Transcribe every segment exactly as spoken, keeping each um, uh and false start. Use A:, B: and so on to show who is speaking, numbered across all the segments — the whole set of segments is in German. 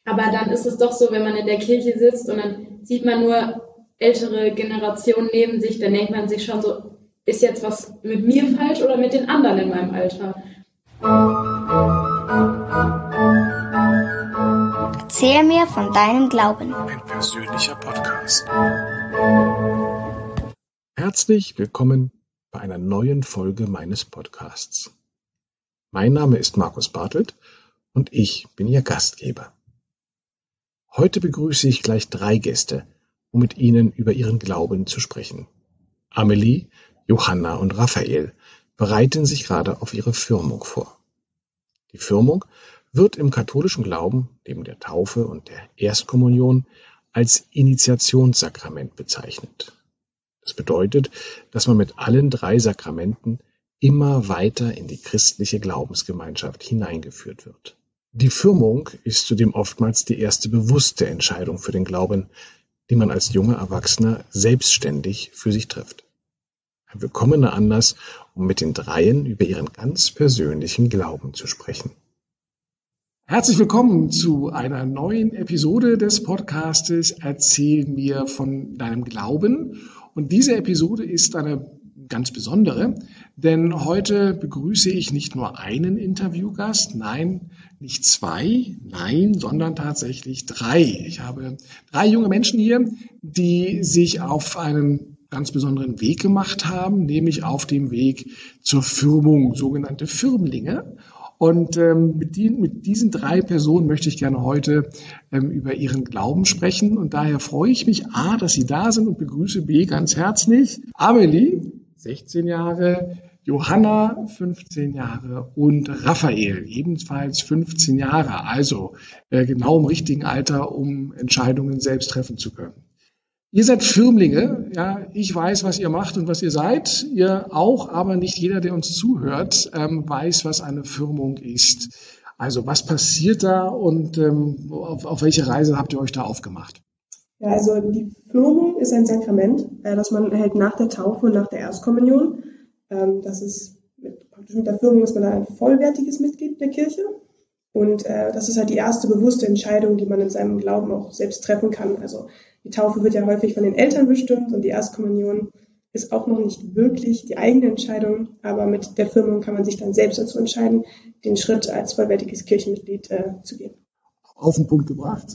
A: Aber dann ist es doch so, wenn man in der Kirche sitzt und dann sieht man nur ältere Generationen neben sich, dann denkt man sich schon so, ist jetzt was mit mir falsch oder mit den anderen in meinem Alter?
B: Erzähl mir von deinem Glauben.
C: Ein persönlicher Podcast. Herzlich willkommen bei einer neuen Folge meines Podcasts. Mein Name ist Markus Bartelt und ich bin Ihr Gastgeber. Heute begrüße ich gleich drei Gäste, um mit ihnen über ihren Glauben zu sprechen. Amelie, Johanna und Raphael bereiten sich gerade auf ihre Firmung vor. Die Firmung wird im katholischen Glauben neben der Taufe und der Erstkommunion als Initiationssakrament bezeichnet. Das bedeutet, dass man mit allen drei Sakramenten immer weiter in die christliche Glaubensgemeinschaft hineingeführt wird. Die Firmung ist zudem oftmals die erste bewusste Entscheidung für den Glauben, die man als junger Erwachsener selbstständig für sich trifft. Ein willkommener Anlass, um mit den Dreien über ihren ganz persönlichen Glauben zu sprechen. Herzlich willkommen zu einer neuen Episode des Podcastes Erzähl mir von deinem Glauben. Und diese Episode ist eine ganz besondere, denn heute begrüße ich nicht nur einen Interviewgast, nein, nicht zwei, nein, sondern tatsächlich drei. Ich habe drei junge Menschen hier, die sich auf einen ganz besonderen Weg gemacht haben, nämlich auf dem Weg zur Firmung, sogenannte Firmlinge. Und ähm, mit, die, mit diesen drei Personen möchte ich gerne heute ähm, über ihren Glauben sprechen. Und daher freue ich mich, A, dass Sie da sind und begrüße B ganz herzlich Amelie, sechzehn Jahre, Johanna, fünfzehn Jahre und Raphael, ebenfalls fünfzehn Jahre. Also äh, genau im richtigen Alter, um Entscheidungen selbst treffen zu können. Ihr seid Firmlinge, ja, ich weiß, was ihr macht und was ihr seid, ihr auch, aber nicht jeder, der uns zuhört, ähm, weiß, was eine Firmung ist. Also was passiert da und ähm, auf, auf welche Reise habt ihr euch da aufgemacht?
D: Ja, also die Firmung ist ein Sakrament, äh, das man erhält nach der Taufe und nach der Erstkommunion. Ähm, das ist mit, praktisch mit der Firmung ist man da ein vollwertiges Mitglied der Kirche. Und äh, das ist halt die erste bewusste Entscheidung, die man in seinem Glauben auch selbst treffen kann. Also die Taufe wird ja häufig von den Eltern bestimmt und die Erstkommunion ist auch noch nicht wirklich die eigene Entscheidung, aber mit der Firmung kann man sich dann selbst dazu entscheiden, den Schritt als vollwertiges Kirchenmitglied äh, zu gehen.
C: Auf den Punkt gebracht.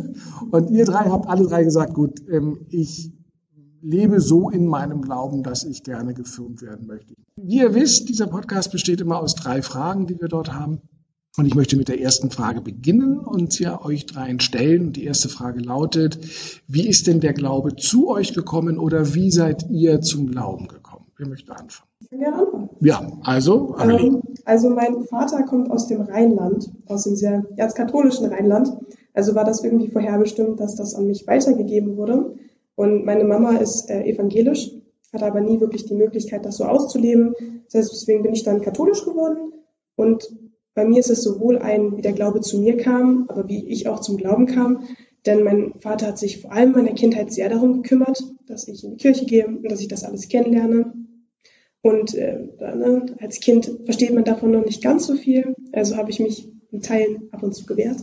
C: Und ihr drei habt alle drei gesagt, gut, ähm, ich lebe so in meinem Glauben, dass ich gerne gefirmt werden möchte. Wie ihr wisst, dieser Podcast besteht immer aus drei Fragen, die wir dort haben. Und ich möchte mit der ersten Frage beginnen und sie euch dreien stellen. Und die erste Frage lautet, wie ist denn der Glaube zu euch gekommen oder wie seid ihr zum Glauben gekommen? Wer möchte anfangen?
D: Ich kann gerne anfangen.
C: Ja, also, Amelie.
D: Ähm, also mein Vater kommt aus dem Rheinland, aus dem sehr erzkatholischen Rheinland. Also war das irgendwie vorherbestimmt, dass das an mich weitergegeben wurde. Und meine Mama ist äh, evangelisch, hatte aber nie wirklich die Möglichkeit, das so auszuleben. Das heißt, deswegen bin ich dann katholisch geworden. Und bei mir ist es sowohl ein, wie der Glaube zu mir kam, aber wie ich auch zum Glauben kam. Denn mein Vater hat sich vor allem in meiner Kindheit sehr darum gekümmert, dass ich in die Kirche gehe und dass ich das alles kennenlerne. Und äh, ne, als Kind versteht man davon noch nicht ganz so viel. Also habe ich mich in Teilen ab und zu gewehrt.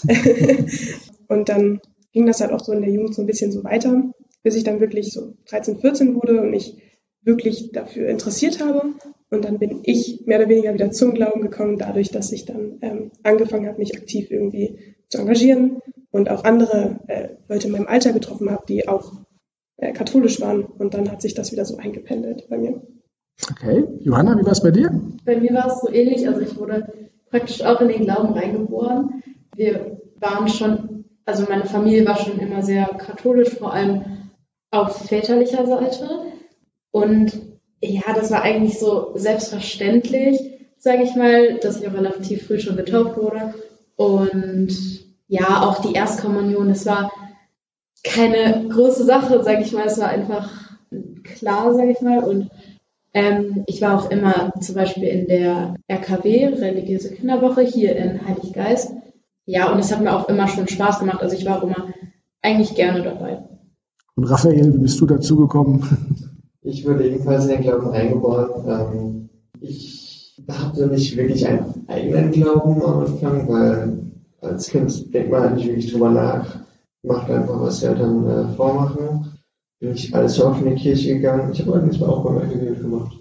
D: Und dann ging das halt auch so in der Jugend so ein bisschen so weiter, bis ich dann wirklich so dreizehn, vierzehn wurde und mich wirklich dafür interessiert habe. Und dann bin ich mehr oder weniger wieder zum Glauben gekommen, dadurch, dass ich dann ähm, angefangen habe, mich aktiv irgendwie zu engagieren und auch andere äh, Leute in meinem Alter getroffen habe, die auch äh, katholisch waren. Und dann hat sich das wieder so eingependelt bei mir.
C: Okay. Johanna, wie war es bei dir?
A: Bei mir war es so ähnlich. Also ich wurde praktisch auch in den Glauben reingeboren. Wir waren schon, also meine Familie war schon immer sehr katholisch, vor allem auf väterlicher Seite. Und ja, das war eigentlich so selbstverständlich, sage ich mal, dass ich auch relativ früh schon getauft wurde. Und ja, auch die Erstkommunion, das war keine große Sache, sage ich mal. Es war einfach klar, sage ich mal. Und ähm, ich war auch immer zum Beispiel in der R K W, Religiöse Kinderwoche, hier in Heiliggeist. Ja, und es hat mir auch immer schon Spaß gemacht. Also ich war auch immer eigentlich gerne dabei.
C: Und Raphael, wie bist du dazu gekommen?
E: Ich wurde ebenfalls in den Glauben reingeboren. Ähm, ich hatte nicht wirklich einen eigenen Glauben am Anfang, weil als Kind denkt man halt nicht wirklich drüber nach, macht einfach, was die Eltern äh, vormachen. Bin ich alles Jahr auch in die Kirche gegangen. Ich habe allerdings auch beim Evangelium gemacht.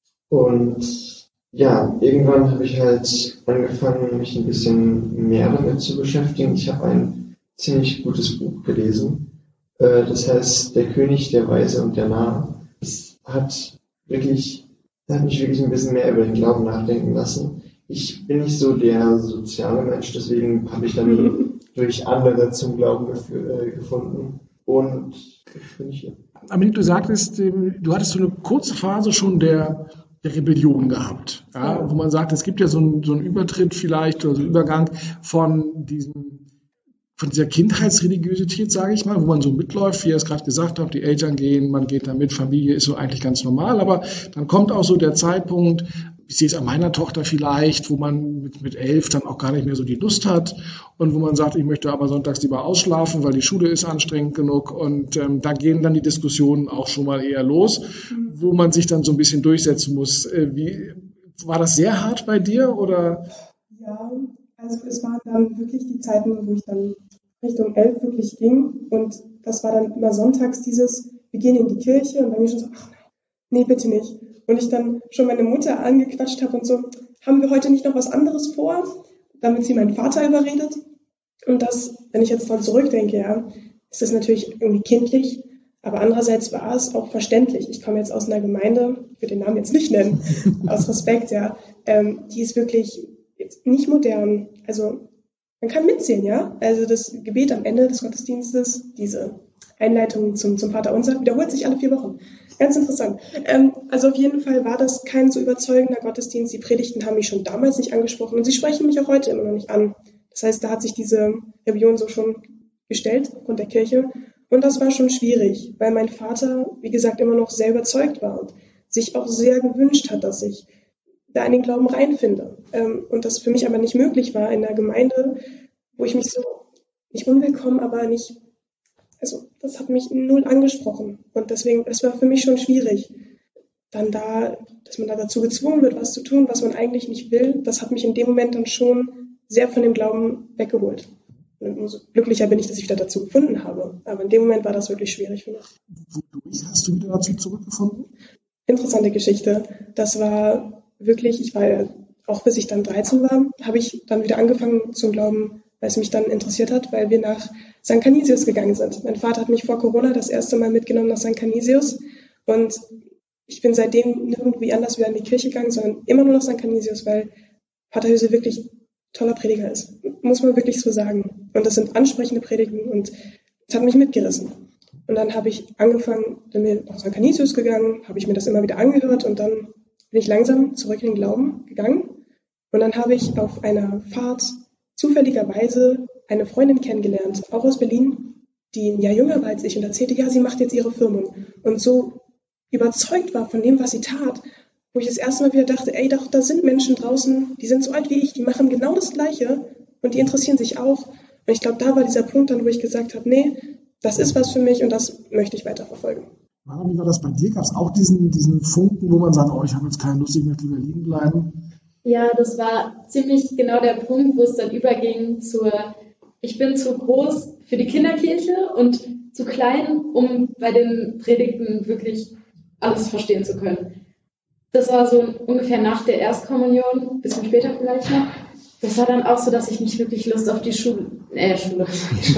E: Und ja, irgendwann habe ich halt angefangen, mich ein bisschen mehr damit zu beschäftigen. Ich habe ein ziemlich gutes Buch gelesen. Äh, das heißt, Der König, der Weise und der Narr. Es hat wirklich, hat mich wirklich ein bisschen mehr über den Glauben nachdenken lassen. Ich bin nicht so der soziale Mensch, deswegen habe ich dann durch andere zum Glauben gef- äh, gefunden. Und jetzt bin ich hier.
C: Amelie, du sagtest, ähm, du hattest so eine kurze Phase schon der, der Rebellion gehabt, ja, wo man sagt, es gibt ja so einen, so einen Übertritt vielleicht oder so einen Übergang von diesem, von dieser Kindheitsreligiosität, sage ich mal, wo man so mitläuft, wie ihr es gerade gesagt habt, die Eltern gehen, man geht da mit, Familie ist so eigentlich ganz normal, aber dann kommt auch so der Zeitpunkt, ich sehe es an meiner Tochter vielleicht, wo man mit, mit elf dann auch gar nicht mehr so die Lust hat und wo man sagt, ich möchte aber sonntags lieber ausschlafen, weil die Schule ist anstrengend genug und ähm, da gehen dann die Diskussionen auch schon mal eher los, wo man sich dann so ein bisschen durchsetzen muss. Äh, wie, war das sehr hart bei dir oder?
D: Ja, also es waren dann wirklich die Zeiten, wo ich dann Richtung elf wirklich ging und das war dann immer sonntags dieses, wir gehen in die Kirche und dann bin ich schon so, ach nee, bitte nicht. Und ich dann schon meine Mutter angequatscht habe und so, haben wir heute nicht noch was anderes vor, damit sie meinen Vater überredet. Und das, wenn ich jetzt dran zurückdenke, ja, ist das natürlich irgendwie kindlich, aber andererseits war es auch verständlich. Ich komme jetzt aus einer Gemeinde, ich will den Namen jetzt nicht nennen, aus Respekt, ja, ähm, die ist wirklich jetzt nicht modern. Also man kann mitzählen, ja. Also das Gebet am Ende des Gottesdienstes, diese Einleitung zum, zum Vaterunser, wiederholt sich alle vier Wochen. Ganz interessant. Ähm, also auf jeden Fall war das kein so überzeugender Gottesdienst. Die Predigten haben mich schon damals nicht angesprochen und sie sprechen mich auch heute immer noch nicht an. Das heißt, da hat sich diese Rebellion so schon gestellt aufgrund der Kirche. Und das war schon schwierig, weil mein Vater, wie gesagt, immer noch sehr überzeugt war und sich auch sehr gewünscht hat, dass ich da in den Glauben reinfinde. Ähm, und das für mich aber nicht möglich war in einer Gemeinde, wo ich mich so, nicht unwillkommen, aber nicht, also das hat mich null angesprochen. Und deswegen, es war für mich schon schwierig. Dann da, dass man da dazu gezwungen wird, was zu tun, was man eigentlich nicht will, das hat mich in dem Moment dann schon sehr von dem Glauben weggeholt. Und umso glücklicher bin ich, dass ich wieder dazu gefunden habe. Aber in dem Moment war das wirklich schwierig für mich.
C: Wodurch hast du wieder dazu zurückgefunden?
D: Interessante Geschichte. Das war wirklich, ich war, auch bis ich dann dreizehn war, habe ich dann wieder angefangen zum Glauben, weil es mich dann interessiert hat, weil wir nach Sankt Canisius gegangen sind. Mein Vater hat mich vor Corona das erste Mal mitgenommen nach Sankt Canisius und ich bin seitdem nirgendwie anders wieder in die Kirche gegangen, sondern immer nur nach Sankt Canisius, weil Pater Höse wirklich toller Prediger ist. Muss man wirklich so sagen. Und das sind ansprechende Predigten und das hat mich mitgerissen. Und dann habe ich angefangen, dann bin ich nach Sankt Canisius gegangen, habe ich mir das immer wieder angehört und dann bin ich langsam zurück in den Glauben gegangen. Und dann habe ich auf einer Fahrt zufälligerweise eine Freundin kennengelernt, auch aus Berlin, die ein Jahr jünger war als ich und erzählte, ja, sie macht jetzt ihre Firmung. Und so überzeugt war von dem, was sie tat, wo ich das erste Mal wieder dachte, ey, doch, da sind Menschen draußen, die sind so alt wie ich, die machen genau das Gleiche und die interessieren sich auch. Und ich glaube, da war dieser Punkt dann, wo ich gesagt habe, nee, das ist was für mich und das möchte ich weiterverfolgen.
C: Mara, wie war das bei dir? Gab es auch diesen, diesen Funken, wo man sagt, oh, ich habe jetzt keine Lust, ich möchte lieber liegen bleiben?
A: Ja, das war ziemlich genau der Punkt, wo es dann überging zur, ich bin zu groß für die Kinderkirche und zu klein, um bei den Predigten wirklich alles verstehen zu können. Das war so ungefähr nach der Erstkommunion, ein bisschen später vielleicht noch. Das war dann auch so, dass ich nicht wirklich Lust auf die Schule, äh, Schule,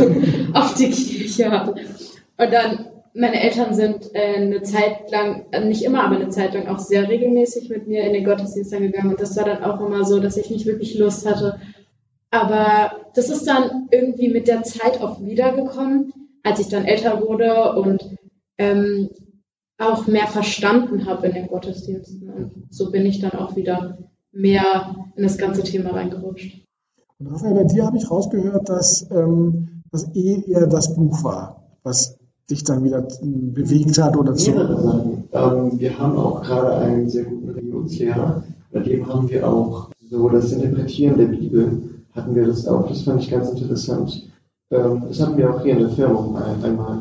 A: auf die Kirche hatte. Und dann, meine Eltern sind äh, eine Zeit lang, also nicht immer, aber eine Zeit lang auch sehr regelmäßig mit mir in den Gottesdienst dann gegangen. Und das war dann auch immer so, dass ich nicht wirklich Lust hatte. Aber das ist dann irgendwie mit der Zeit auch wiedergekommen, als ich dann älter wurde und ähm, auch mehr verstanden habe in den Gottesdiensten. Und so bin ich dann auch wieder mehr in das ganze Thema reingerutscht.
C: Und Raphael, bei dir habe ich rausgehört, dass ähm, das eh eher das Buch war, was dich dann wieder bewegt hat oder so.
E: Mehrere Sachen. Ähm, wir haben auch gerade einen sehr guten Religionslehrer, bei dem haben wir auch so das Interpretieren der Bibel, hatten wir das auch, das fand ich ganz interessant. Ähm, das hatten wir auch hier in der Firma einmal.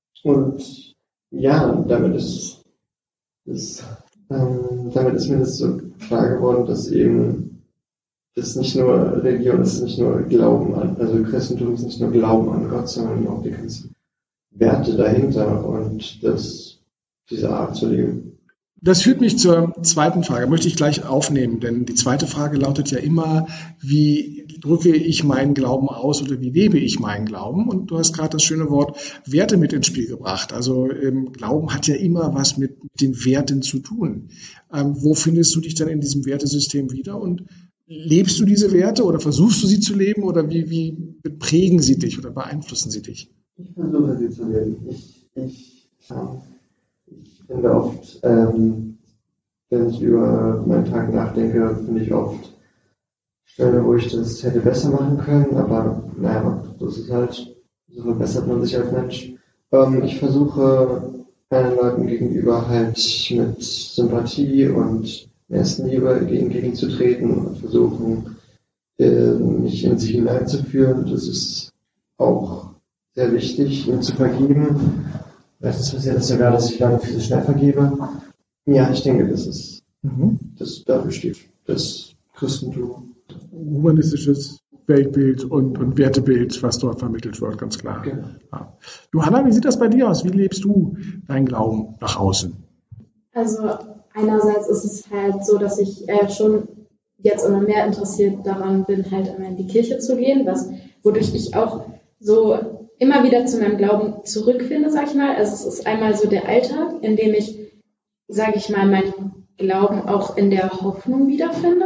E: Und ja, damit ist, ist, ähm, damit ist mir das so klar geworden, dass eben das ist nicht nur Religion, das ist nicht nur Glauben an, also Christentum ist nicht nur Glauben an Gott, sondern auch die ganzen Werte dahinter und das, diese Art zu leben.
C: Das führt mich zur zweiten Frage, möchte ich gleich aufnehmen, denn die zweite Frage lautet ja immer, wie drücke ich meinen Glauben aus oder wie lebe ich meinen Glauben? Und du hast gerade das schöne Wort Werte mit ins Spiel gebracht. Also ähm, Glauben hat ja immer was mit den Werten zu tun. Ähm, wo findest du dich dann in diesem Wertesystem wieder und lebst du diese Werte oder versuchst du sie zu leben oder wie, wie prägen sie dich oder beeinflussen sie dich?
E: Ich versuche sie zu leben. Ich, ich, ja. Ich finde oft, ähm, wenn ich über meinen Tag nachdenke, finde ich oft Stellen, wo ich das hätte besser machen können, aber naja, das ist halt, so verbessert man sich als Mensch. Ähm, ich versuche anderen Leuten gegenüber halt mit Sympathie und Nächstenliebe entgegenzutreten und versuchen, äh, mich in sie hineinzuführen. Das ist auch sehr wichtig, ihm zu vergeben. Meistens passiert es sogar, dass ich lange viel schnell vergebe. Ja, ich denke, das ist, mhm. das, dafür steht das Christentum.
C: Humanistisches Weltbild und, und Wertebild, was dort vermittelt wird, ganz klar. Genau. Ja. Du, Hanna, wie sieht das bei dir aus? Wie lebst du deinen Glauben nach außen?
A: Also einerseits ist es halt so, dass ich äh, schon jetzt immer mehr interessiert daran bin, halt immer in die Kirche zu gehen, was, wodurch ich auch so immer wieder zu meinem Glauben zurückfinde, sag ich mal. Also es ist einmal so der Alltag, in dem ich, sage ich mal, meinen Glauben auch in der Hoffnung wiederfinde.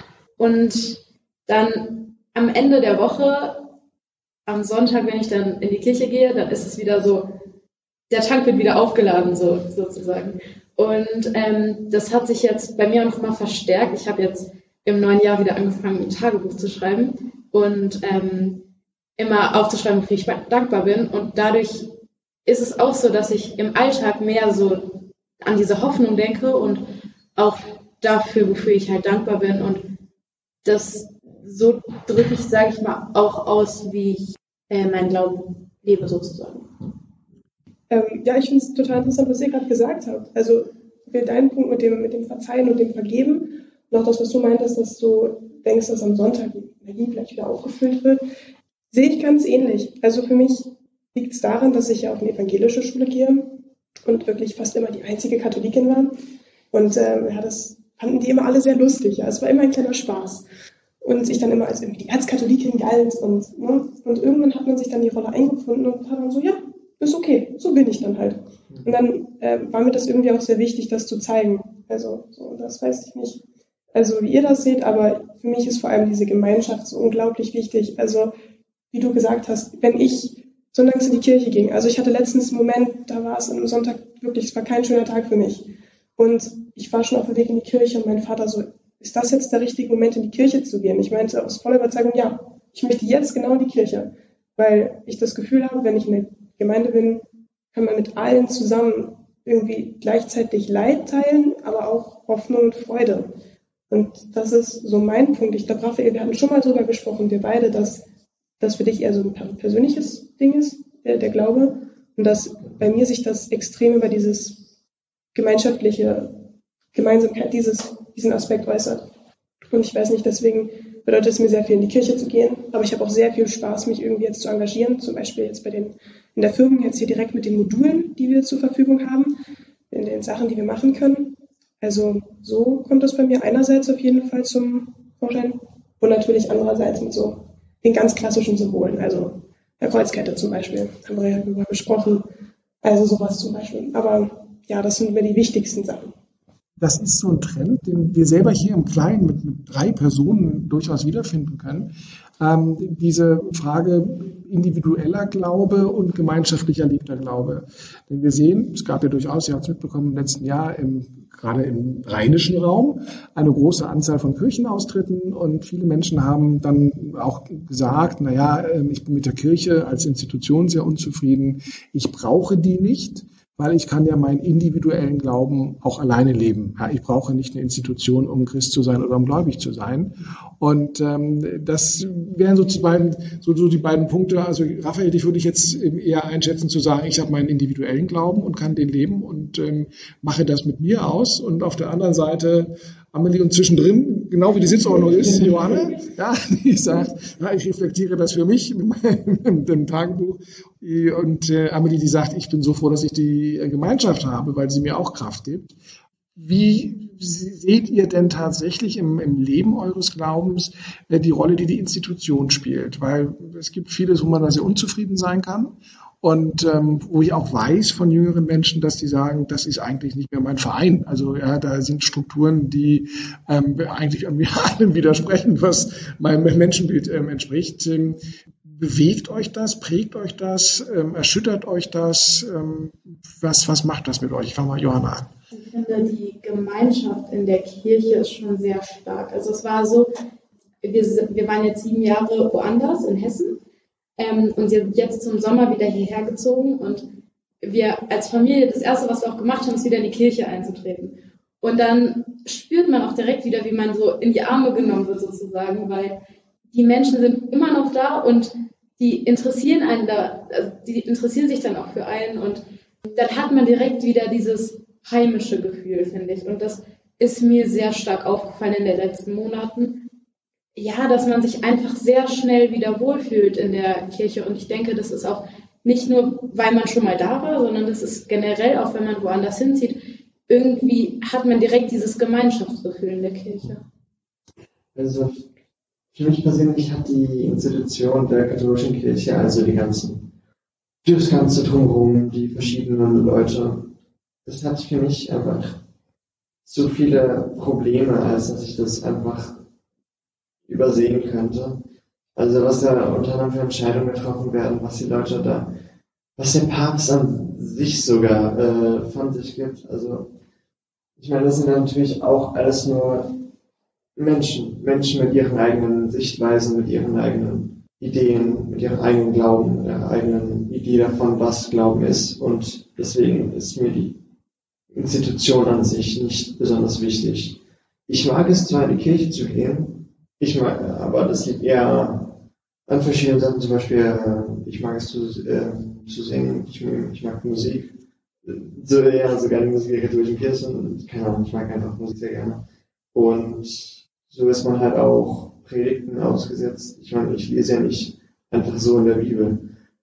A: Und dann am Ende der Woche, am Sonntag, wenn ich dann in die Kirche gehe, dann ist es wieder so, der Tank wird wieder aufgeladen, so sozusagen. Und ähm, das hat sich jetzt bei mir noch mal verstärkt. Ich habe jetzt im neuen Jahr wieder angefangen, ein Tagebuch zu schreiben und ähm, immer aufzuschreiben, wofür ich dankbar bin. Und dadurch ist es auch so, dass ich im Alltag mehr so an diese Hoffnung denke und auch dafür, wofür ich halt dankbar bin. Und das so drücke ich, sage ich mal, auch aus, wie ich äh, meinen Glauben lebe sozusagen.
D: Ähm, ja, ich finde es total interessant, was ihr gerade gesagt habt. Also für deinen Punkt mit dem, mit dem Verzeihen und dem Vergeben und auch das, was du meintest, dass du denkst, dass am Sonntag die Energie vielleicht wieder aufgefüllt wird, sehe ich ganz ähnlich. Also für mich liegt es daran, dass ich ja auf eine evangelische Schule gehe und wirklich fast immer die einzige Katholikin war. Und ähm, ja, das fanden die immer alle sehr lustig. Ja. Es war immer ein kleiner Spaß. Und ich dann immer als irgendwie die Erzkatholikin galt. Und, ne, und irgendwann hat man sich dann die Rolle eingefunden und hat dann so, ja, ist okay, so bin ich dann halt. Und dann äh, war mir das irgendwie auch sehr wichtig, das zu zeigen. Also, so, das weiß ich nicht, also wie ihr das seht, aber für mich ist vor allem diese Gemeinschaft so unglaublich wichtig. Also, wie du gesagt hast, wenn ich sonntags in die Kirche ging, also ich hatte letztens einen Moment, da war es am Sonntag wirklich, es war kein schöner Tag für mich. Und ich war schon auf dem Weg in die Kirche und mein Vater so, ist das jetzt der richtige Moment, in die Kirche zu gehen? Ich meinte aus voller Überzeugung, ja, ich möchte jetzt genau in die Kirche, weil ich das Gefühl habe, wenn ich in der Gemeinde bin, kann man mit allen zusammen irgendwie gleichzeitig Leid teilen, aber auch Hoffnung und Freude. Und das ist so mein Punkt. Ich glaube, Raphael, wir hatten schon mal drüber gesprochen, wir beide, dass das für dich eher so ein persönliches Ding ist, der, der Glaube. Und dass bei mir sich das extrem über dieses gemeinschaftliche Gemeinsamkeit, dieses, diesen Aspekt äußert. Und ich weiß nicht, deswegen bedeutet es mir sehr viel, in die Kirche zu gehen. Aber ich habe auch sehr viel Spaß, mich irgendwie jetzt zu engagieren. Zum Beispiel jetzt bei den, in der Firma, jetzt hier direkt mit den Modulen, die wir zur Verfügung haben, in den Sachen, die wir machen können. Also so kommt das bei mir einerseits auf jeden Fall zum Vorschein und natürlich andererseits mit so den ganz klassischen Symbolen, also der Kreuzkette zum Beispiel, haben wir ja darüber gesprochen, also sowas zum Beispiel. Aber ja, das sind mir die wichtigsten Sachen.
C: Das ist so ein Trend, den wir selber hier im Kleinen mit, mit drei Personen durchaus wiederfinden können. Ähm, diese Frage individueller Glaube und gemeinschaftlich erlebter Glaube. Denn wir sehen, es gab ja durchaus, ihr habt es mitbekommen, im letzten Jahr im, gerade im rheinischen Raum eine große Anzahl von Kirchenaustritten und viele Menschen haben dann auch gesagt, naja, ich bin mit der Kirche als Institution sehr unzufrieden, ich brauche die nicht, weil ich kann ja meinen individuellen Glauben auch alleine leben. Ja, ich brauche nicht eine Institution, um Christ zu sein oder um gläubig zu sein. Und ähm, das wären so, beiden, so, so die beiden Punkte. Also Raphael, dich würde ich jetzt eher einschätzen zu sagen, ich habe meinen individuellen Glauben und kann den leben und ähm, mache das mit mir aus. Und auf der anderen Seite, Amelie, und zwischendrin genau wie die Sitzordnung ist, Johanna, ja, die sagt, ja, ich reflektiere das für mich in meinem, im Tagebuch. Und äh, Amelie, die sagt, ich bin so froh, dass ich die Gemeinschaft habe, weil sie mir auch Kraft gibt. Wie seht ihr denn tatsächlich im, im Leben eures Glaubens äh, die Rolle, die die Institution spielt? Weil es gibt vieles, wo man da sehr unzufrieden sein kann. Und ähm, wo ich auch weiß von jüngeren Menschen, dass die sagen, das ist eigentlich nicht mehr mein Verein. Also ja, da sind Strukturen, die ähm, eigentlich an mir allem widersprechen, was meinem Menschenbild ähm, entspricht. Ähm, bewegt euch das, prägt euch das, ähm, erschüttert euch das? Ähm, was, was macht das mit euch? Ich fange mal Johanna an.
A: Ich finde, die Gemeinschaft in der Kirche ist schon sehr stark. Also es war so, wir, wir waren jetzt sieben Jahre woanders in Hessen. Ähm, und sind jetzt zum Sommer wieder hierher gezogen und wir als Familie, das Erste, was wir auch gemacht haben, ist wieder in die Kirche einzutreten. Und dann spürt man auch direkt wieder, wie man so in die Arme genommen wird sozusagen, weil die Menschen sind immer noch da und die interessieren einen da, also die interessieren sich dann auch für einen und dann hat man direkt wieder dieses heimische Gefühl, finde ich. Und das ist mir sehr stark aufgefallen in den letzten Monaten. Ja, dass man sich einfach sehr schnell wieder wohlfühlt in der Kirche. Und ich denke, das ist auch nicht nur, weil man schon mal da war, sondern das ist generell, auch wenn man woanders hinzieht, irgendwie hat man direkt dieses Gemeinschaftsgefühl in der Kirche.
E: Also für mich persönlich hat die Institution der katholischen Kirche, also die ganzen, das ganze Drumherum, die verschiedenen Leute, das hat für mich einfach so viele Probleme, als dass ich das einfach übersehen könnte. Also was da unter anderem für Entscheidungen getroffen werden, was die Leute da, was der Papst an sich sogar äh, von sich gibt. Also ich meine, das sind natürlich auch alles nur Menschen, Menschen mit ihren eigenen Sichtweisen, mit ihren eigenen Ideen, mit ihrem eigenen Glauben, mit ihrer eigenen Idee davon, was Glauben ist. Und deswegen ist mir die Institution an sich nicht besonders wichtig. Ich mag es zwar in die Kirche zu gehen, ich mag, aber das liegt eher an verschiedenen Sachen. Zum Beispiel, ich mag es zu, äh, zu singen, ich, ich mag Musik. So, ja, sogar die Musik der katholischen Kirche. Und keine Ahnung, ich mag einfach Musik sehr gerne. Und so ist man halt auch Predigten ausgesetzt. Ich meine, ich lese ja nicht einfach so in der Bibel.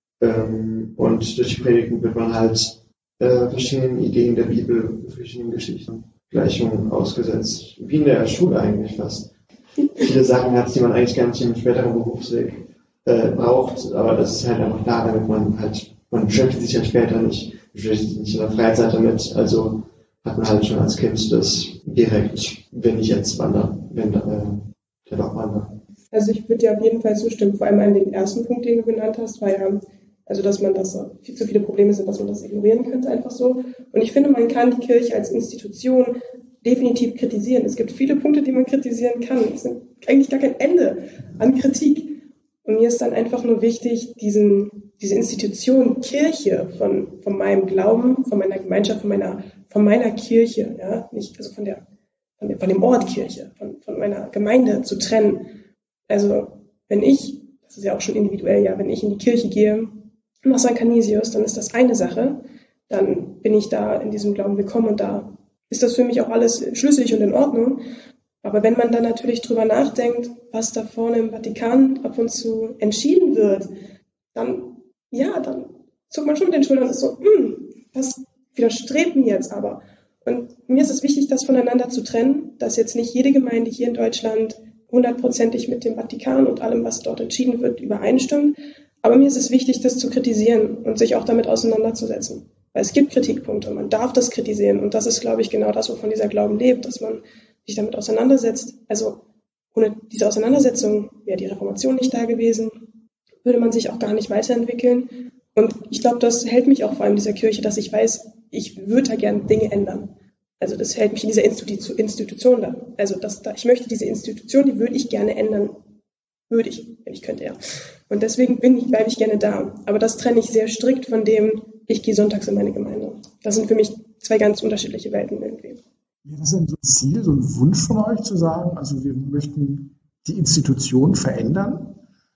E: Ähm, und durch die Predigten wird man halt äh, verschiedenen Ideen der Bibel, verschiedenen Geschichten, Gleichungen ausgesetzt. Wie in der Schule eigentlich fast. Viele Sachen hat, die man eigentlich gar nicht im späteren Berufsweg äh, braucht, aber das ist halt einfach da, damit man halt, man beschäftigt sich ja später nicht, beschäftigt sich nicht in der Freizeit damit, also hat man halt schon als Kind das direkt, wenn ich jetzt wandere, wenn äh, der doch wandere.
D: Also ich würde dir auf jeden Fall zustimmen, vor allem an den ersten Punkt, den du genannt hast, war ja, also dass man das, viel zu viele Probleme sind, dass man das ignorieren könnte, einfach so. Und ich finde, man kann die Kirche als Institution definitiv kritisieren. Es gibt viele Punkte, die man kritisieren kann. Es sind eigentlich gar kein Ende an Kritik. Und mir ist dann einfach nur wichtig, diesen, diese Institution Kirche von, von meinem Glauben, von meiner Gemeinschaft, von meiner, von meiner Kirche, ja, nicht, also von der, von, der, von dem Ort Kirche, von, von meiner Gemeinde zu trennen. Also, wenn ich, das ist ja auch schon individuell, ja, wenn ich in die Kirche gehe, nach Sankt Canisius, dann ist das eine Sache. Dann bin ich da in diesem Glauben willkommen und da ist das für mich auch alles schlüssig und in Ordnung. Aber wenn man dann natürlich drüber nachdenkt, was da vorne im Vatikan ab und zu entschieden wird, dann, ja, dann zuckt man schon mit den Schultern und ist so, hm, das widerstrebt mir jetzt aber. Und mir ist es wichtig, das voneinander zu trennen, dass jetzt nicht jede Gemeinde hier in Deutschland hundertprozentig mit dem Vatikan und allem, was dort entschieden wird, übereinstimmt. Aber mir ist es wichtig, das zu kritisieren und sich auch damit auseinanderzusetzen. Weil es gibt Kritikpunkte, man darf das kritisieren. Und das ist, glaube ich, genau das, wovon dieser Glauben lebt, dass man sich damit auseinandersetzt. Also ohne diese Auseinandersetzung wäre die Reformation nicht da gewesen, würde man sich auch gar nicht weiterentwickeln. Und ich glaube, das hält mich auch vor allem in dieser Kirche, dass ich weiß, ich würde da gerne Dinge ändern. Also das hält mich in dieser Institu- Institution da. Also das, da, ich möchte diese Institution, die würde ich gerne ändern. Würde ich, wenn ich könnte, ja. Und deswegen bin ich, bleibe ich gerne da. Aber das trenne ich sehr strikt von dem, ich gehe sonntags in meine Gemeinde. Das sind für mich zwei ganz unterschiedliche Welten irgendwie.
C: Wäre das denn so ein Ziel, so ein Wunsch von euch zu sagen, also wir möchten die Institution verändern?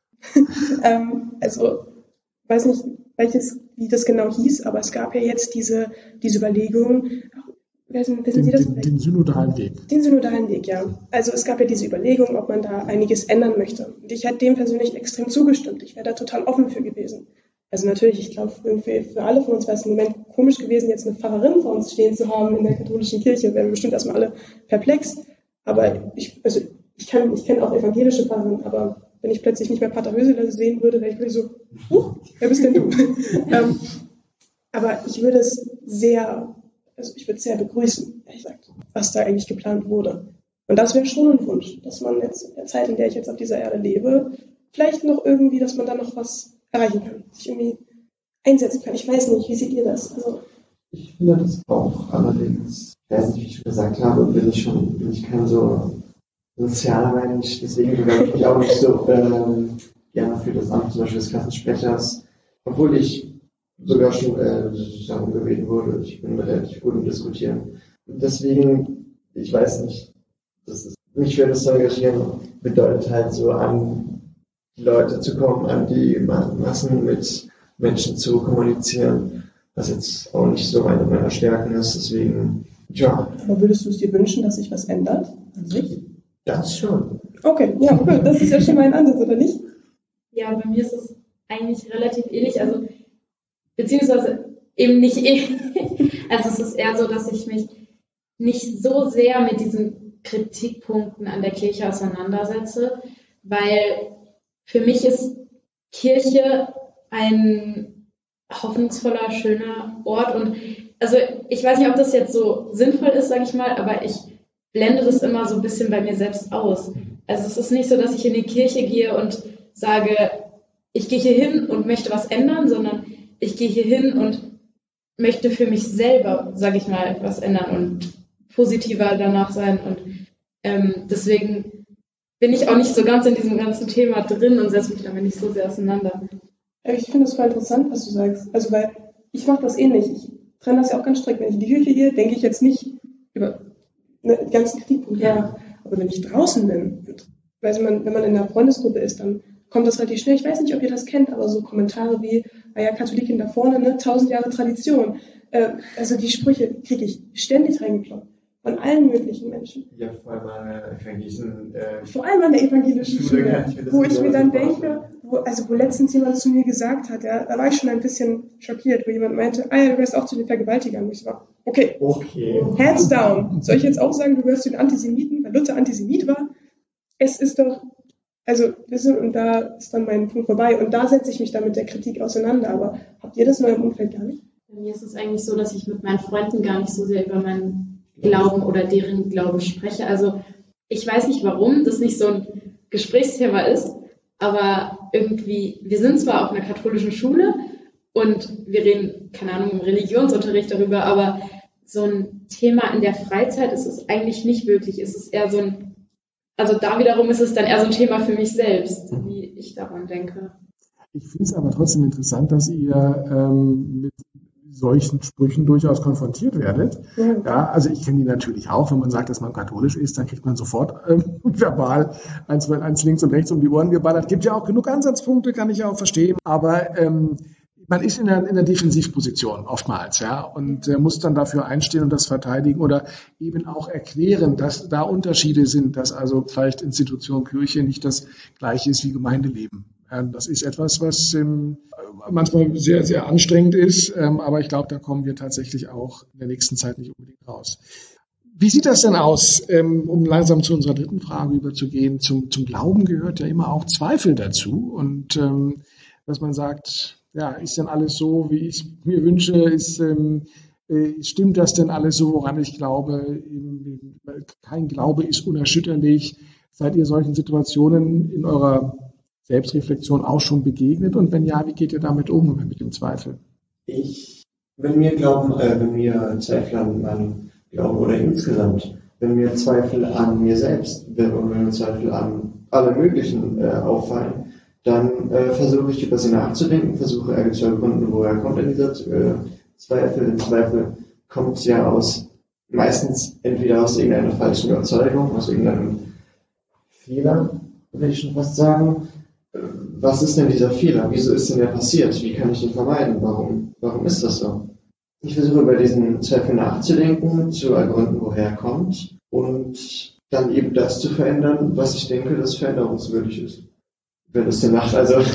D: ähm, also, ich weiß nicht, welches, wie das genau hieß, aber es gab ja jetzt diese, diese Überlegung, Wissen, wissen
C: Den,
D: Sie das
C: den, den synodalen Weg.
D: Den synodalen Weg, ja. Also es gab ja diese Überlegung, ob man da einiges ändern möchte. Und ich hätte dem persönlich extrem zugestimmt. Ich wäre da total offen für gewesen. Also natürlich, ich glaube, irgendwie für alle von uns wäre es im Moment komisch gewesen, jetzt eine Pfarrerin vor uns stehen zu haben in der katholischen Kirche. Wären wir bestimmt erstmal alle perplex. Aber ich, also ich kann, ich kenne auch evangelische Pfarrerinnen, aber wenn ich plötzlich nicht mehr Pater Höseler sehen würde, wäre ich wirklich so, huch, wer bist denn du? ähm, aber ich würde es sehr, also ich würde es sehr begrüßen, ehrlich gesagt, was da eigentlich geplant wurde. Und das wäre schon ein Wunsch, dass man jetzt in der Zeit, in der ich jetzt auf dieser Erde lebe, vielleicht noch irgendwie, dass man da noch was erreichen kann, sich irgendwie einsetzen kann. Ich weiß nicht, wie seht ihr das? Also,
E: ich finde das auch allerdings, ich weiß nicht, wie ich schon gesagt habe, bin ich schon, bin ich kein so sozialer Mensch, deswegen bewerbe ich mich auch nicht so ähm, gerne für das Amt zum Beispiel des Klassensprechers, obwohl ich sogar schon äh, darum gebeten wurde. Ich bin relativ gut im Diskutieren. Und deswegen, ich weiß nicht, das ist, mich für das zu engagieren bedeutet halt so an die Leute zu kommen, an die Massen mit Menschen zu kommunizieren, was jetzt auch nicht so eine meiner Stärken ist. Deswegen, ja.
D: Aber würdest du es dir wünschen, dass sich was ändert an sich?
E: Das schon.
D: Okay, ja, gut, das ist ja schon mal ein Ansatz, oder nicht?
A: Ja, bei mir ist es eigentlich relativ ähnlich, also beziehungsweise eben nicht ähnlich. Also es ist eher so, dass ich mich nicht so sehr mit diesen Kritikpunkten an der Kirche auseinandersetze, weil für mich ist Kirche ein hoffnungsvoller, schöner Ort und also ich weiß nicht, ob das jetzt so sinnvoll ist, sage ich mal, aber ich blende das immer so ein bisschen bei mir selbst aus. Also es ist nicht so, dass ich in die Kirche gehe und sage, ich gehe hier hin und möchte was ändern, sondern ich gehe hier hin und möchte für mich selber, sage ich mal, was ändern und positiver danach sein. Und ähm, deswegen bin ich auch nicht so ganz in diesem ganzen Thema drin und setze mich damit nicht so sehr auseinander.
D: Ich finde es voll interessant, was du sagst. Also weil ich mache das ähnlich. Ich trenne das ja auch ganz strikt. Wenn ich in die Kirche gehe, denke ich jetzt nicht über die ganzen Kritikpunkte nach. Aber wenn ich draußen bin, weiß man, wenn man in einer Freundesgruppe ist, dann kommt das relativ schnell. Ich weiß nicht, ob ihr das kennt, aber so Kommentare wie, ah ja, Katholikin da vorne, ne, tausend Jahre Tradition. Äh, also die Sprüche kriege ich ständig reingekloppt. Von allen möglichen Menschen.
E: Ja, vor allem an der evangelischen äh,
D: Vor allem an der evangelischen Schule,
E: ich
D: wo ich mir dann denke, wo, also wo letztens jemand zu mir gesagt hat, ja, da war ich schon ein bisschen schockiert, wo jemand meinte, ah ja, du gehörst auch zu den Vergewaltigern. Und ich war, okay,
E: okay,
D: hands down. Soll ich jetzt auch sagen, du gehörst zu den Antisemiten, weil Luther Antisemit war? Es ist doch, also, wissen, und da ist dann mein Punkt vorbei. Und da setze ich mich dann mit der Kritik auseinander. Aber habt ihr das in eurem Umfeld gar nicht?
A: Bei mir ist es eigentlich so, dass ich mit meinen Freunden gar nicht so sehr über meinen Glauben oder deren Glauben spreche. Also ich weiß nicht, warum das nicht so ein Gesprächsthema ist, aber irgendwie, wir sind zwar auf einer katholischen Schule und wir reden, keine Ahnung, im Religionsunterricht darüber, aber so ein Thema in der Freizeit ist es eigentlich nicht wirklich. Es ist eher so ein, also da wiederum ist es dann eher so ein Thema für mich selbst, wie ich daran denke.
C: Ich finde es aber trotzdem interessant, dass ihr ähm, mit solchen Sprüchen durchaus konfrontiert werdet. Ja, ja, also ich kenne die natürlich auch. Wenn man sagt, dass man katholisch ist, dann kriegt man sofort ähm, verbal eins, eins links und rechts um die Ohren geballert. Gibt ja auch genug Ansatzpunkte, kann ich ja auch verstehen. Aber ähm, man ist in der, in der Defensivposition oftmals, ja, und äh, muss dann dafür einstehen und das verteidigen oder eben auch erklären, dass da Unterschiede sind, dass also vielleicht Institution Kirche nicht das Gleiche ist wie Gemeindeleben. Ähm, das ist etwas, was ähm, manchmal sehr, sehr anstrengend ist, ähm, aber ich glaube, da kommen wir tatsächlich auch in der nächsten Zeit nicht unbedingt raus. Wie sieht das denn aus, ähm, um langsam zu unserer dritten Frage überzugehen? Zum, zum Glauben gehört ja immer auch Zweifel dazu und ähm, dass man sagt, ja, ist denn alles so, wie ich es mir wünsche? Ist, ähm, äh, stimmt das denn alles so, woran ich glaube? Kein Glaube ist unerschütterlich. Seid ihr solchen Situationen in eurer Selbstreflexion auch schon begegnet? Und wenn ja, wie geht ihr damit um, mit dem Zweifel?
E: Ich, wenn wir glauben, äh, wenn wir Zweifel an meinem Glauben oder insgesamt, wenn mir Zweifel an mir selbst, wenn mir Zweifel an alle möglichen äh, auffallen, dann äh, versuche ich über sie nachzudenken, versuche irgendwie zu ergründen, woher kommt denn dieser äh, Zweifel. Der Zweifel kommt ja aus, meistens entweder aus irgendeiner falschen Überzeugung, aus irgendeinem Fehler, will ich schon fast sagen. Äh, was ist denn dieser Fehler? Wieso ist denn der passiert? Wie kann ich ihn vermeiden? Warum, warum ist das so? ich versuche über diesen Zweifel nachzudenken, zu ergründen, woher er kommt und dann eben das zu verändern, was ich denke, das veränderungswürdig ist. Wenn es Sinn macht, also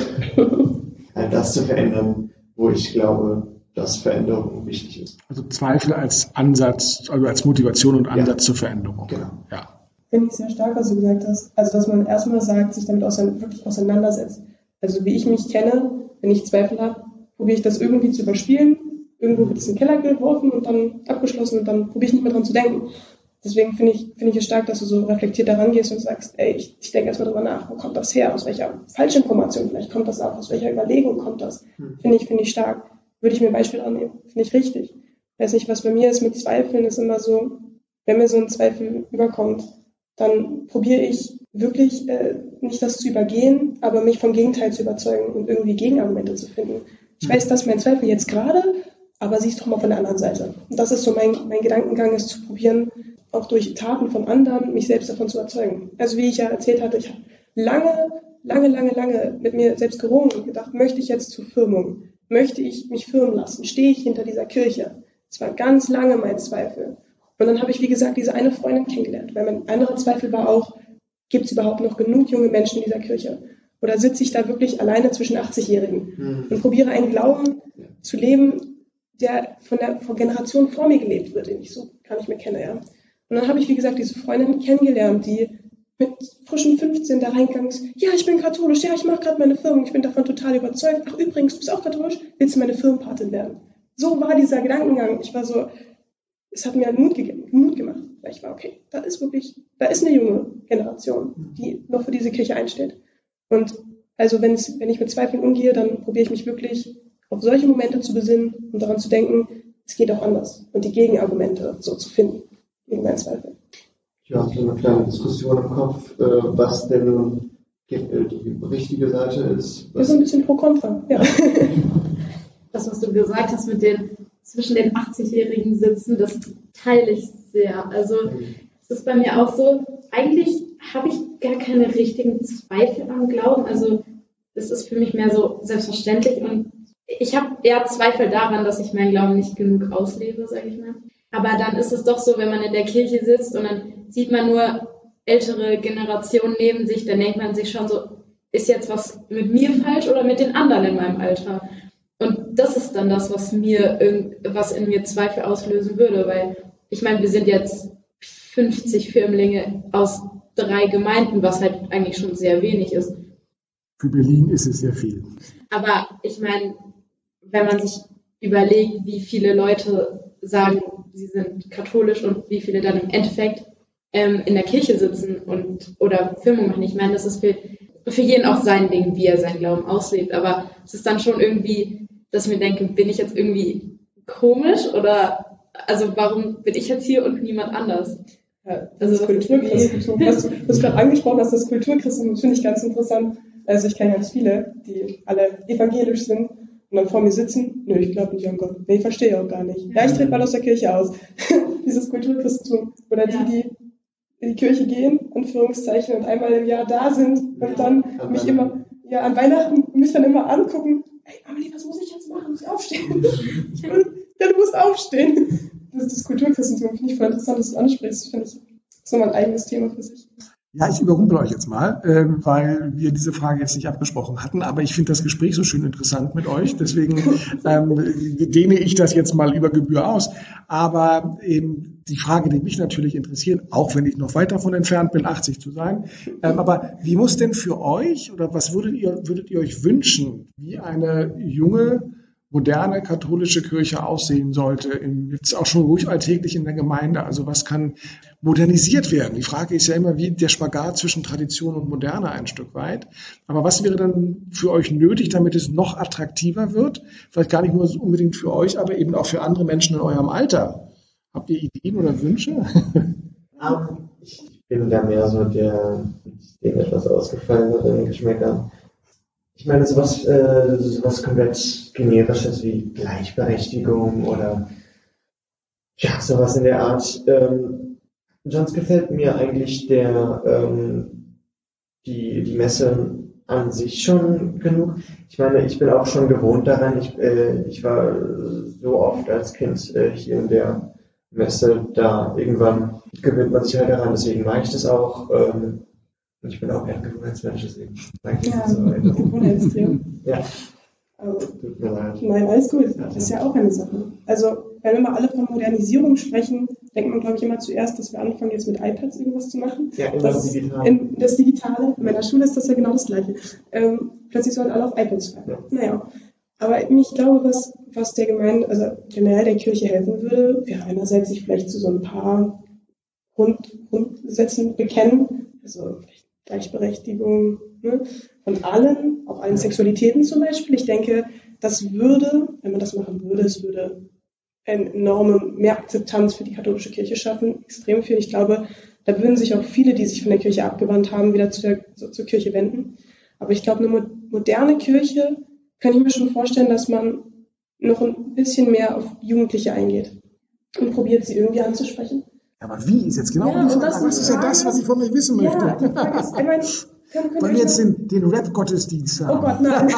E: halt das zu verändern, wo ich glaube, dass Veränderung wichtig ist.
C: Also Zweifel als Ansatz, also als Motivation und Ansatz ja. zur Veränderung.
E: Genau.
C: Ja.
D: Finde ich sehr stark, was du gesagt hast. Also, dass man erstmal sagt, sich damit ausein- wirklich auseinandersetzt. Also, wie ich mich kenne, wenn ich Zweifel habe, probiere ich das irgendwie zu überspielen. Irgendwo wird es in den Keller geworfen und dann abgeschlossen und dann probiere ich nicht mehr dran zu denken. Deswegen finde ich, finde ich es stark, dass du so reflektiert daran gehst und sagst, ey, ich, ich denke erstmal drüber nach, wo kommt das her? Aus welcher Falschinformation vielleicht kommt das auch? Aus welcher Überlegung kommt das? Hm. Finde ich, finde ich stark. Würde ich mir ein Beispiel annehmen. Finde ich richtig. Ich weiß nicht, was bei mir ist mit Zweifeln, ist immer so, wenn mir so ein Zweifel überkommt, dann probiere ich wirklich äh, nicht das zu übergehen, aber mich vom Gegenteil zu überzeugen und irgendwie Gegenargumente zu finden. Ich weiß, dass mein Zweifel jetzt gerade, aber sieh es doch mal von der anderen Seite. Und das ist so mein, mein Gedankengang, ist zu probieren, auch durch Taten von anderen, mich selbst davon zu überzeugen. Also wie ich ja erzählt hatte, ich habe lange, lange, lange, lange mit mir selbst gerungen und gedacht, möchte ich jetzt zur Firmung? Möchte ich mich firmen lassen? Stehe ich hinter dieser Kirche? Das war ganz lange mein Zweifel. Und dann habe ich, wie gesagt, diese eine Freundin kennengelernt, weil mein anderer Zweifel war auch, gibt es überhaupt noch genug junge Menschen in dieser Kirche? Oder sitze ich da wirklich alleine zwischen achtzigjährigen mhm. und probiere einen Glauben zu leben, der von der von Generation vor mir gelebt wird, den ich so gar nicht mehr kenne. Ja. Und dann habe ich, wie gesagt, diese Freundin kennengelernt, die mit frischen fünfzehn da reingegangen ist. Ja, ich bin katholisch, ja, ich mache gerade meine Firmung, ich bin davon total überzeugt. Ach übrigens, du bist auch katholisch, willst du meine Firmenpatin werden? So war dieser Gedankengang. Ich war so, es hat mir Mut, gegeben, Mut gemacht. Weil ich war, okay, da ist wirklich, da ist eine junge Generation, die noch für diese Kirche einsteht. Und also wenn es, wenn ich mit Zweifeln umgehe, dann probiere ich mich wirklich auf solche Momente zu besinnen und daran zu denken, es geht auch anders. Und die Gegenargumente so zu finden gegen meinen Zweifel.
E: Ich habe so eine kleine Diskussion im Kopf, äh, was denn nun die, die richtige Seite ist.
D: Das ist ein bisschen pro kontra, ja.
A: Das, was du gesagt hast mit den zwischen den achtzigjährigen sitzen, das teile ich sehr. Also es ist bei mir auch so, eigentlich habe ich gar keine richtigen Zweifel am Glauben. Also das ist für mich mehr so selbstverständlich und ich habe eher Zweifel daran, dass ich meinen Glauben nicht genug auslebe, sage ich mal. Aber dann ist es doch so, wenn man in der Kirche sitzt und dann sieht man nur ältere Generationen neben sich, dann denkt man sich schon so, ist jetzt was mit mir falsch oder mit den anderen in meinem Alter? Und das ist dann das, was mir, was in mir Zweifel auslösen würde, weil ich meine, wir sind jetzt fünfzig Firmlinge aus drei Gemeinden, was halt eigentlich schon sehr wenig ist.
C: Für Berlin ist es sehr viel.
A: Aber ich meine, wenn man sich überlegt, wie viele Leute sagen, sie sind katholisch und wie viele dann im Endeffekt ähm, in der Kirche sitzen und oder Firmung machen. Ich meine, das ist für, für jeden auch sein Ding, wie er seinen Glauben auslebt. Aber es ist dann schon irgendwie, dass ich mir denke, bin ich jetzt irgendwie komisch oder also warum bin ich jetzt hier und niemand anders?
D: Ja, also das Kulturchristentum, was du, was du gerade angesprochen hast, das Kulturchristentum, finde ich ganz interessant. Also ich kenne ganz viele, die alle evangelisch sind und dann vor mir sitzen, nö, ich glaube nicht an Gott. Nee, ich verstehe auch gar nicht. Ja, ich trete mal aus der Kirche aus. Dieses Kulturchristentum. Oder die, die in die Kirche gehen, Anführungszeichen, und einmal im Jahr da sind und dann mich immer, ja, an Weihnachten mich dann immer angucken, ey, Amelie, was muss ich jetzt machen? Muss ich aufstehen? Ja, du musst aufstehen. Das ist das Kulturchristentum, finde ich voll interessant, dass du ansprichst. Das finde ich, das ist nochmal ein eigenes Thema für sich.
C: Ja, ich überrumpel euch jetzt mal, ähm, weil wir diese Frage jetzt nicht abgesprochen hatten, aber ich finde das Gespräch so schön interessant mit euch, deswegen ähm, dehne ich das jetzt mal über Gebühr aus. Aber ähm, die Frage, die mich natürlich interessiert, auch wenn ich noch weit davon entfernt bin, achtzig zu sein, ähm, aber wie muss denn für euch oder was würdet ihr, würdet ihr euch wünschen, wie eine junge, moderne katholische Kirche aussehen sollte, im, jetzt auch schon ruhig alltäglich in der Gemeinde? Also was kann modernisiert werden? Die Frage ist ja immer, wie der Spagat zwischen Tradition und Moderne ein Stück weit. Aber was wäre dann für euch nötig, damit es noch attraktiver wird? Vielleicht gar nicht nur unbedingt für euch, aber eben auch für andere Menschen in eurem Alter. Habt ihr Ideen oder Wünsche?
E: Ich bin da mehr so der, dem etwas ausgefallen wird in den Geschmäckern. Ich meine, sowas, äh, sowas komplett generisches wie Gleichberechtigung oder ja, sowas in der Art. Ähm, sonst gefällt mir eigentlich der, ähm, die, die Messe an sich schon genug. Ich meine, ich bin auch schon gewohnt daran. Ich, äh, ich war so oft als Kind äh, hier in der Messe, da irgendwann gewöhnt man sich halt daran, deswegen mache ich das auch. Ähm, und ich bin auch eher ein Gewohnheitsmensch, deswegen mache ich das so weiter.
D: Gewohnheitstier.
E: Ja,
D: Also,
E: tut mir leid.
D: nein, alles gut. Das ist ja auch eine Sache. Also, wenn wir mal alle von Modernisierung sprechen, denkt man, glaube ich, immer zuerst, dass wir anfangen, jetzt mit iPads irgendwas zu machen.
E: Ja, immer
D: das,
E: digital.
D: In, das Digitale. In meiner Schule ist das ja genau das Gleiche. Ähm, plötzlich sollen alle auf iPads schreiben.
E: Ja.
D: Naja. Aber ich glaube, was, was der Gemeinde, also generell der Kirche helfen würde, wäre einerseits sich vielleicht zu so ein paar Grund, Grundsätzen bekennen, also vielleicht Gleichberechtigung, ne, von allen, auch allen Sexualitäten zum Beispiel. Ich denke, das würde, wenn man das machen würde, es würde eine enorme mehr Akzeptanz für die katholische Kirche schaffen, extrem viel. Ich glaube, da würden sich auch viele, die sich von der Kirche abgewandt haben, wieder zu der, so, zur Kirche wenden. Aber ich glaube, eine mo- moderne Kirche kann ich mir schon vorstellen, dass man noch ein bisschen mehr auf Jugendliche eingeht und probiert, sie irgendwie anzusprechen.
C: Aber wie ist jetzt genau
D: Ja,
C: die
D: und
C: Frage?
D: das ist
C: Das
D: die
C: ist ja das,
D: Frage.
C: was ich von euch wissen möchte.
D: Ja, die Frage ist, ich meine, können, können
C: Wollen
D: ihr
C: wir
D: euch
C: jetzt
D: noch-
C: den, den Rap-Gottesdienst
D: Oh
C: haben?
D: Gott, nein.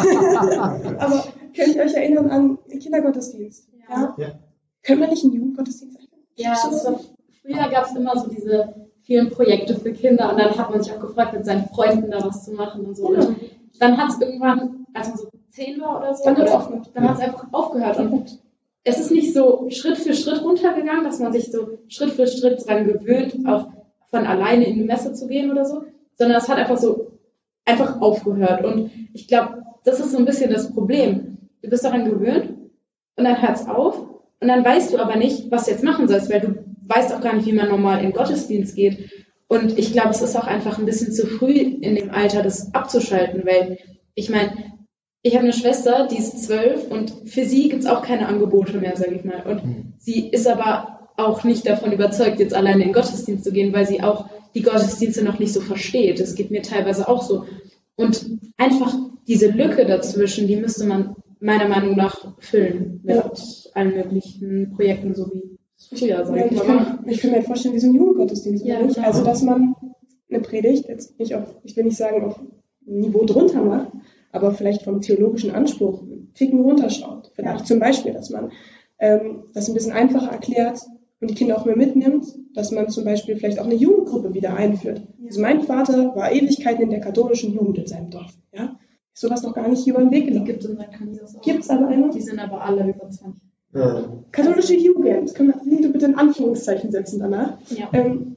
D: Aber könnt ihr euch erinnern an den Kindergottesdienst?
A: Ja.
E: Ja.
D: Können wir nicht einen Jugendgottesdienst einführen?
A: Ja, es war, früher gab es immer so diese vielen Projekte für Kinder und dann hat man sich auch gefragt, mit seinen Freunden da was zu machen und so.
D: Genau.
A: Und dann hat es irgendwann, als man so zehn war oder so,
D: Dann hat's
A: oder,
D: aufgehört.
A: dann hat es einfach aufgehört. Und es ist nicht so Schritt für Schritt runtergegangen, dass man sich so Schritt für Schritt dran gewöhnt, auch von alleine in die Messe zu gehen oder so, sondern es hat einfach so einfach aufgehört. Und ich glaube, das ist so ein bisschen das Problem. Du bist daran gewöhnt und dann hört es auf und dann weißt du aber nicht, was du jetzt machen sollst, weil du weißt auch gar nicht, wie man normal in den Gottesdienst geht. Und ich glaube, es ist auch einfach ein bisschen zu früh in dem Alter, das abzuschalten, weil ich meine, ich habe eine Schwester, die ist zwölf und für sie gibt es auch keine Angebote mehr, sage ich mal. Und
C: Mhm.
A: sie ist aber auch nicht davon überzeugt, jetzt alleine in den Gottesdienst zu gehen, weil sie auch die Gottesdienste noch nicht so versteht. Das geht mir teilweise auch so. Und einfach diese Lücke dazwischen, die müsste man meiner Meinung nach füllen mit
D: Ja.
A: allen möglichen Projekten, so wie früher,
D: Ja,
A: sage ich
D: ich,
A: mal.
D: kann, ich kann mir vorstellen, wie so ein Jugendgottesdienst.
A: Ja,
D: oder nicht?
A: genau.
D: Also, dass man eine Predigt, jetzt nicht auf, ich will nicht sagen, auf Niveau drunter macht, aber vielleicht vom theologischen Anspruch einen Ticken runterschaut. Vielleicht zum Beispiel, dass man ähm, das ein bisschen einfacher erklärt und die Kinder auch mehr mitnimmt, dass man zum Beispiel vielleicht auch eine Jugendgruppe wieder einführt. Also mein Vater war Ewigkeiten in der katholischen Jugend in seinem Dorf. Ja? Ist sowas noch gar nicht über den Weg
A: Die
D: gelaufen.
A: gibt es in Sankt Canisius auch.
D: Gibt es aber eine?
A: Die sind aber alle über zwanzig.
E: Ja.
D: Katholische Jugend. Können wir bitte in Anführungszeichen setzen danach?
A: Ja.
D: Ähm,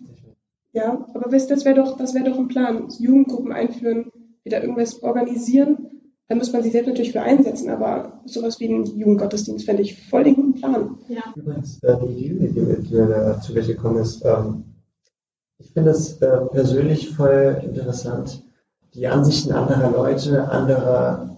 D: ja, aber weißt, das wäre doch, das wäre doch ein Plan. Jugendgruppen einführen, wieder irgendwas organisieren. Da muss man sich selbst natürlich für einsetzen, aber sowas wie einen Jugendgottesdienst fände ich voll den guten Plan.
A: Ja.
E: Übrigens, äh, die Idee, die mit mir zu welche gekommen ist, ähm, ich finde es äh, persönlich voll interessant, die Ansichten anderer Leute, anderer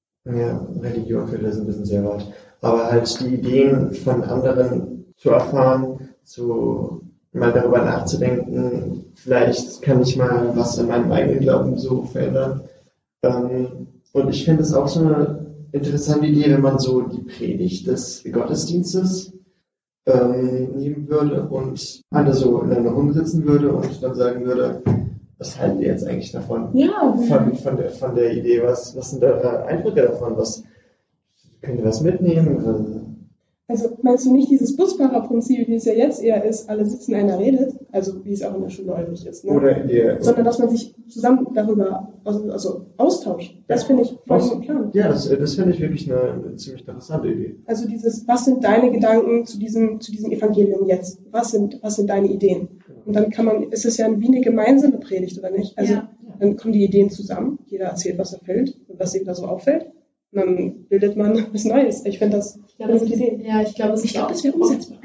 E: ja, Religion, für das ein bisschen sehr weit, aber halt die Ideen von anderen zu erfahren, zu mal darüber nachzudenken, vielleicht kann ich mal was an meinem eigenen Glauben so verändern. Ähm, und ich finde es auch so eine interessante Idee, wenn man so die Predigt des Gottesdienstes ähm, nehmen würde und alle so in einer Runde sitzen würde und dann sagen würde, was halten ihr jetzt eigentlich davon?
D: Ja,
E: Von, von, der, von der Idee, was, was sind eure Eindrücke davon? Was, könnt ihr was mitnehmen?
D: also meinst du nicht dieses Busfahrerprinzip, wie es ja jetzt eher ist, alle sitzen, einer redet, also wie es auch in der Schule häufig ist, ne?
E: Oder in der,
D: Sondern dass man sich zusammen darüber also, also austauscht. Das finde ich voll
E: Aus-
D: den Plan.
E: ja, das, das finde ich wirklich eine, eine ziemlich interessante Idee.
D: Also dieses, was sind deine Gedanken zu diesem, zu diesem Evangelium jetzt? Was sind, was sind deine Ideen? Und dann kann man, ist es ja wie eine gemeinsame Predigt, oder nicht? Also
A: Ja.
D: dann kommen die Ideen zusammen, jeder erzählt, was er fällt und was ihm da so auffällt. Und dann bildet man was Neues. Ich finde das
A: Ich glaube,
D: eine
A: das
D: gute
A: ist,
D: Idee.
A: ja, ich glaube, es
D: Ich
A: ist
D: glaube,
A: auch
D: das wäre umsetzbar.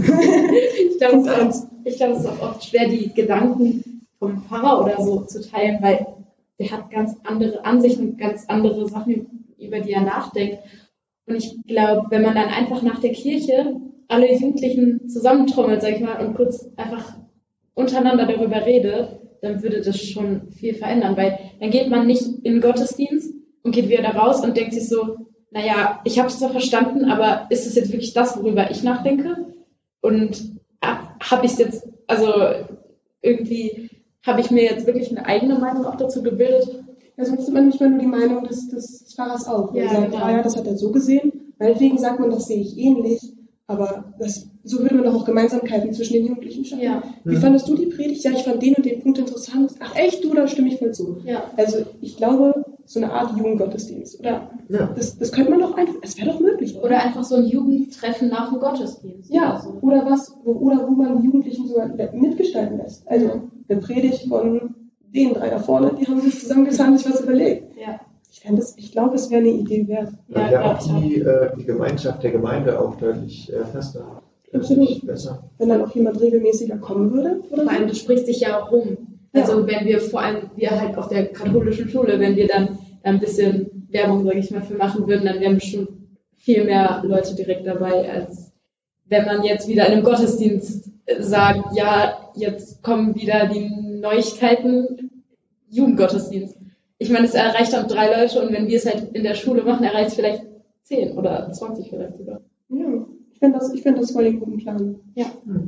A: ich glaube, es,
D: Punkt
A: ist
D: eins.
A: auch- ich glaube, es ist auch oft schwer, die Gedanken vom Pfarrer oder so zu teilen, weil der hat ganz andere Ansichten, ganz andere Sachen, über die er nachdenkt. Und ich glaube, wenn man dann einfach nach der Kirche alle Jugendlichen zusammentrommelt, sag ich mal, und kurz einfach untereinander darüber redet, dann würde das schon viel verändern, weil dann geht man nicht in den Gottesdienst und geht wieder da raus und denkt sich so, naja, ich habe es zwar verstanden, aber ist es jetzt wirklich das, worüber ich nachdenke? Und habe ich es jetzt, also irgendwie habe ich mir jetzt wirklich eine eigene Meinung auch dazu gebildet?
D: Ja, sonst nimmt man nicht mehr nur die Meinung des, des, des Pfarrers auf. Man
A: Ja,
D: sagt,
A: genau.
D: ah ja, das hat er so gesehen. Meinetwegen sagt man, das sehe ich ähnlich. Aber das, so würde man doch auch Gemeinsamkeiten zwischen den Jugendlichen schaffen.
A: Ja.
D: Wie fandest du die Predigt? Ja, ich fand den und den Punkt interessant. Ach echt, du, da stimme ich voll zu.
A: Ja.
D: Also ich glaube, so eine Art Jugendgottesdienst. Oder
E: Ja.
D: das, das könnte man doch einfach, es wäre doch möglich. Oder?
A: Oder einfach so ein Jugendtreffen nach dem Gottesdienst.
D: Ja,
A: oder so.
D: oder was, wo, oder wo man die Jugendlichen sogar mitgestalten lässt. Also eine Predigt von den drei da vorne, die haben sich zusammengetan, sich was überlegt.
A: Ja.
D: Ich, fände das, ich glaube, es wäre eine Idee wert.
E: Dann
A: Ja,
E: wäre
A: glaub
E: auch
A: ich auch.
E: die, äh, die Gemeinschaft der Gemeinde auch deutlich äh, fester.
D: Absolut.
E: Deutlich besser.
D: Wenn dann auch jemand regelmäßiger kommen würde. Oder
A: Vor allem,
D: so.
A: das spricht sich ja auch rum. Also wenn wir vor allem, wir halt auf der katholischen Schule, wenn wir dann da ein bisschen Werbung, sage ich mal, für machen würden, dann wären bestimmt viel mehr Leute direkt dabei, als wenn man jetzt wieder in einem Gottesdienst sagt, ja, jetzt kommen wieder die Neuigkeiten, Jugendgottesdienst. Ich meine, es erreicht dann drei Leute und wenn wir es halt in der Schule machen, erreicht es vielleicht zehn oder zwanzig vielleicht sogar.
D: Ja, ich finde das, ich find das voll den guten Plan.
A: Ja.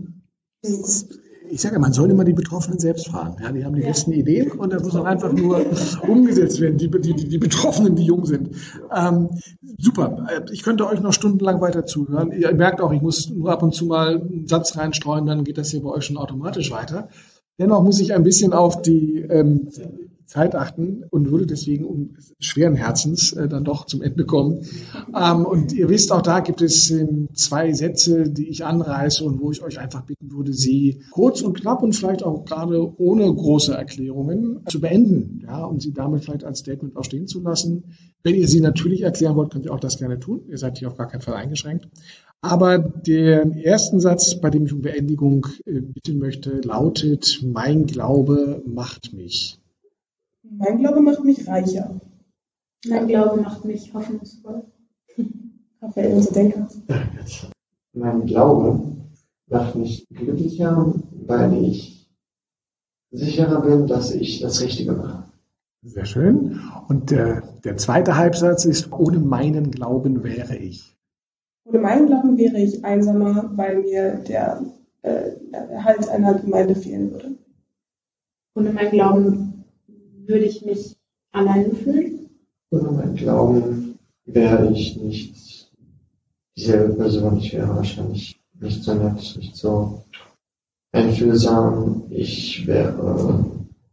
C: Ich sage ja, man soll immer die Betroffenen selbst fragen. Ja, die haben die besten Ideen und das muss dann einfach nur umgesetzt werden, die, die, die, die Betroffenen, die jung sind. Ähm, super, ich könnte euch noch stundenlang weiter zuhören. Ihr merkt auch, ich muss nur ab und zu mal einen Satz reinstreuen, dann geht das hier bei euch schon automatisch weiter. Dennoch muss ich ein bisschen auf die ähm, Zeit achten und würde deswegen um schweren Herzens äh, dann doch zum Ende kommen. Ähm, und ihr wisst, auch da gibt es ähm, zwei Sätze, die ich anreiße und wo ich euch einfach bitten würde, sie kurz und knapp und vielleicht auch gerade ohne große Erklärungen zu beenden, ja, und sie damit vielleicht als Statement auch stehen zu lassen. Wenn ihr sie natürlich erklären wollt, könnt ihr auch das gerne tun. Ihr seid hier auf gar keinen Fall eingeschränkt. Aber den ersten Satz, bei dem ich um Beendigung äh, bitten möchte, lautet: Mein Glaube macht mich.
D: Mein Glaube macht mich reicher.
A: Mein Glaube macht mich hoffnungsvoll.
D: Raphael, unser Denker.
E: Mein Glaube macht mich glücklicher, weil ich sicherer bin, dass ich das Richtige mache.
C: Sehr schön. Und äh, der zweite Halbsatz ist: Ohne meinen Glauben wäre ich.
D: Ohne meinen Glauben wäre ich einsamer, weil mir der äh, Erhalt einer Gemeinde fehlen würde.
A: Ohne mein Glauben würde ich mich allein fühlen.
E: Ohne meinen Glauben wäre ich nicht dieselbe Person. Ich wäre wahrscheinlich nicht so nett, nicht so einfühlsam. Ich wäre,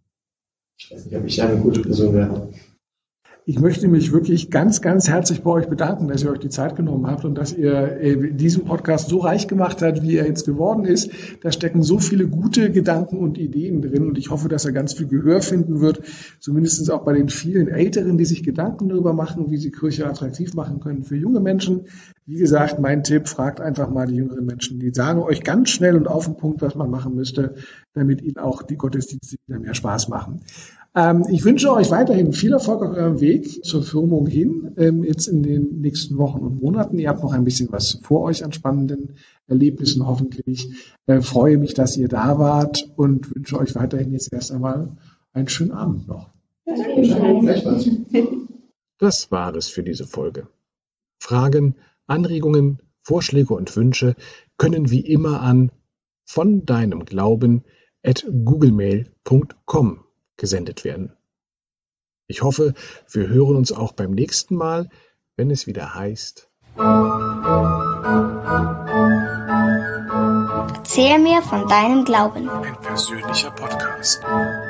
E: ich weiß nicht, ob ich eine gute Person wäre.
C: Ich möchte mich wirklich ganz, ganz herzlich bei euch bedanken, dass ihr euch die Zeit genommen habt und dass ihr äh, diesen Podcast so reich gemacht habt, wie er jetzt geworden ist. Da stecken so viele gute Gedanken und Ideen drin und ich hoffe, dass er ganz viel Gehör finden wird, zumindest auch bei den vielen Älteren, die sich Gedanken darüber machen, wie sie Kirche attraktiv machen können für junge Menschen. Wie gesagt, mein Tipp, fragt einfach mal die jüngeren Menschen. Die sagen euch ganz schnell und auf den Punkt, was man machen müsste, damit ihnen auch die Gottesdienste wieder mehr Spaß machen. Ähm, ich wünsche euch weiterhin viel Erfolg auf eurem Weg zur Firmung hin, ähm, jetzt in den nächsten Wochen und Monaten. Ihr habt noch ein bisschen was vor euch an spannenden Erlebnissen hoffentlich. Äh, freue mich, dass ihr da wart und wünsche euch weiterhin jetzt erst einmal einen schönen Abend noch. Das war es für diese Folge. Fragen, Anregungen, Vorschläge und Wünsche können wie immer an von deinem Glauben at googlemail punkt com gesendet werden. Ich hoffe, wir hören uns auch beim nächsten Mal, wenn es wieder heißt:
B: Erzähl mir von deinem Glauben.
C: Ein persönlicher Podcast.